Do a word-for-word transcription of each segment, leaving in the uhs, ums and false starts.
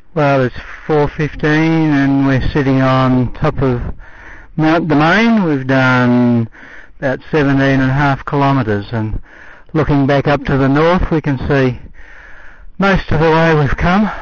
Well, it's four fifteen and we're sitting on top of Mount Domain. We've done about seventeen and a half kilometres, and looking back up to the north we can see most of the way we've come.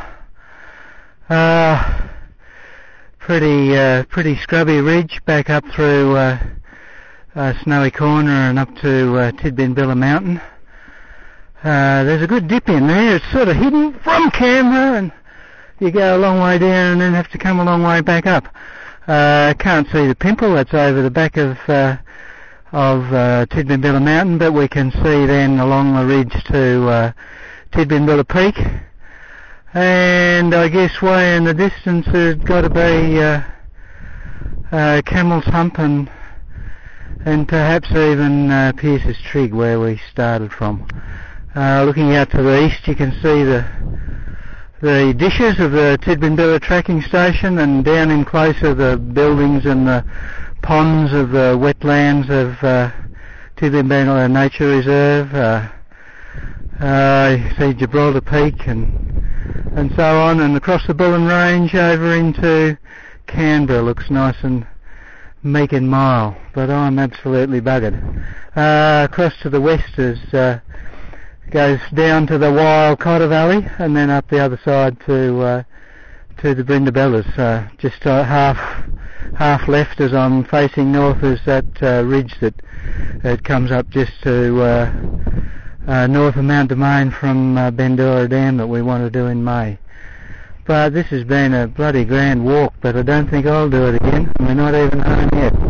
Uh, pretty uh, pretty scrubby ridge back up through uh, uh, Snowy Corner and up to uh, Tidbinbilla Mountain. Uh, there's a good dip in there. It's sort of hidden from camera, and you go a long way down and then have to come a long way back up. I uh, can't see the pimple that's over the back of uh, of uh, Tidbinbilla Mountain, but we can see then along the ridge to uh, Tidbinbilla Peak. And I guess way in the distance there's got to be uh, uh, Camel's Hump and and perhaps even uh, Pierce's Trig, where we started from. Uh, looking out to the east you can see the the dishes of the Tidbinbilla tracking station, and down in closer the buildings and the ponds of the wetlands of uh, Tidbinbilla Nature Reserve. Uh, uh, you see Gibraltar Peak and and so on, and across the Bullen Range over into Canberra looks nice and meek and mild, but I'm absolutely buggered. Uh, across to the west is uh, goes down to the Wild Cotter Valley and then up the other side to uh, to the Brindabellas. Uh, just uh, half half left as I'm facing north is that uh, ridge that it comes up just to uh, uh, north of Mount Domain from uh, Bendura Dam that we want to do in May. But this has been a bloody grand walk, but I don't think I'll do it again. We're not even home yet.